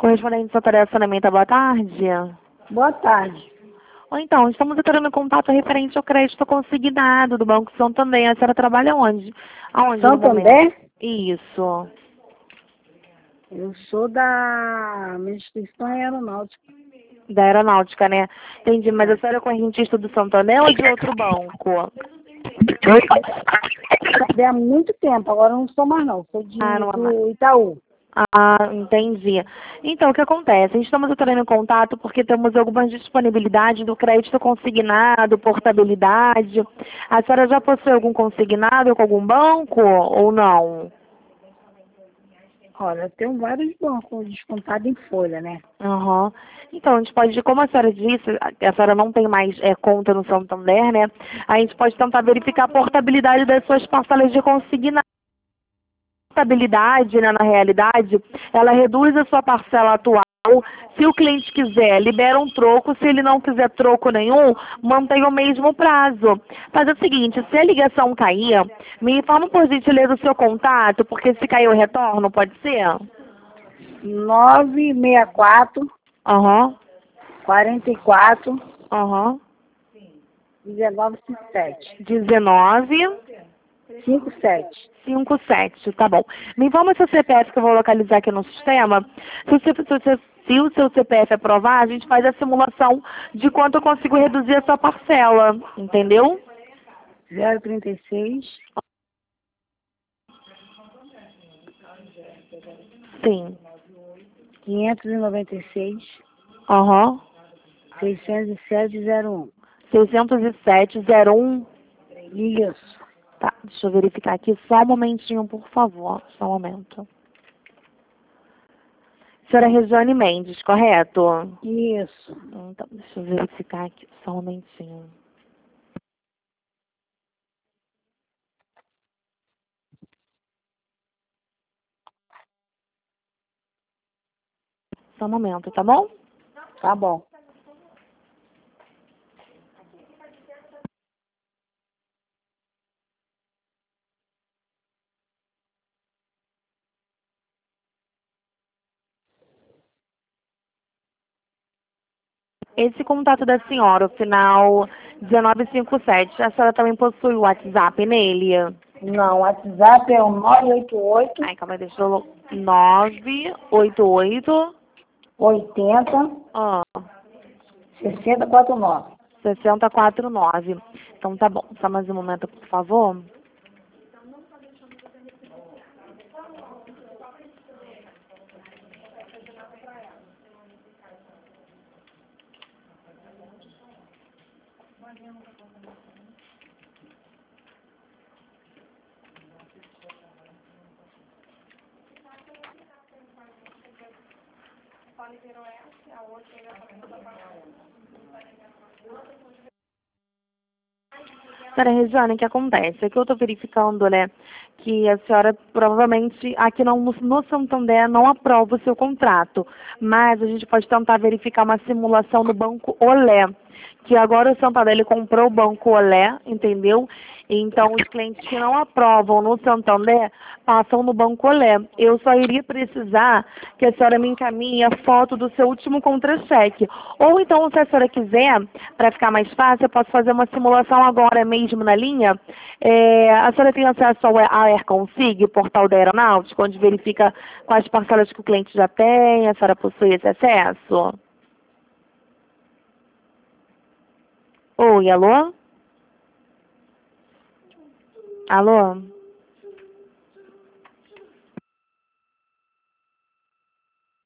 Correspondente do setor de acionamento, boa tarde. Boa tarde. Ou então, estamos entrando em contato referente ao crédito consignado do Banco Santander. A senhora trabalha onde? Aonde no momento? Santander? Isso. Eu sou da minha instituição aeronáutica. Da aeronáutica, né? Entendi, mas a senhora é correntista do Santander ou de outro banco? Trabalhei há muito tempo, agora eu não sou mais não. Sou Não é mais. do Itaú. Ah, entendi. Então, o que acontece? A gente estamos entrando em contato porque temos algumas disponibilidades do crédito consignado, portabilidade. A senhora já possui algum consignado com algum banco ou não? Olha, eu tenho vários bancos descontados em folha, né? Aham. Então, a gente pode, como a senhora disse, a senhora não tem mais conta no Santander, né? A gente pode tentar verificar a portabilidade das suas parcelas de consignado. Portabilidade, né, na realidade, ela reduz a sua parcela atual. Se o cliente quiser, libera um troco. Se ele não quiser troco nenhum, mantém o mesmo prazo. Faz o seguinte, se a ligação cair, me informa por gentileza o seu contato, porque se cair eu retorno, pode ser? 964 Aham, 44 aham. 1957. 1957, tá bom. Me informa o seu CPF que eu vou localizar aqui no sistema. Se o seu CPF aprovar, a gente faz a simulação de quanto eu consigo reduzir a sua parcela, entendeu? 036 Sim. 596 Aham. 60701. 607-01. Isso. Tá, deixa eu verificar aqui só um momentinho, por favor. Só um momento. Senhora Regiane Mendes, correto? Isso. Então, deixa eu verificar aqui só um momentinho. Só um momento, tá bom? Tá bom. Esse contato da senhora, o final 1957, a senhora também possui o WhatsApp nele? Não, o WhatsApp é o 988 Ai, calma aí, deixa eu... 988... 80 Ah, 6049. 6049. Então tá bom. Só mais um momento, por favor. Senhora Regiane, o que acontece? É que eu estou verificando, né, que a senhora provavelmente aqui no Santander não aprova o seu contrato, mas a gente pode tentar verificar uma simulação no Banco Olé, que agora o Santander ele comprou o Banco Olé, entendeu? Então, os clientes que não aprovam no Santander passam no Banco Olé. Eu só iria precisar que a senhora me encaminhe a foto do seu último contra-cheque. Ou então, se a senhora quiser, para ficar mais fácil, eu posso fazer uma simulação agora mesmo na linha. A senhora tem acesso ao AirConsig, portal da aeronáutica, onde verifica quais parcelas que o cliente já tem, a senhora possui esse acesso? Oi, alô? Alô?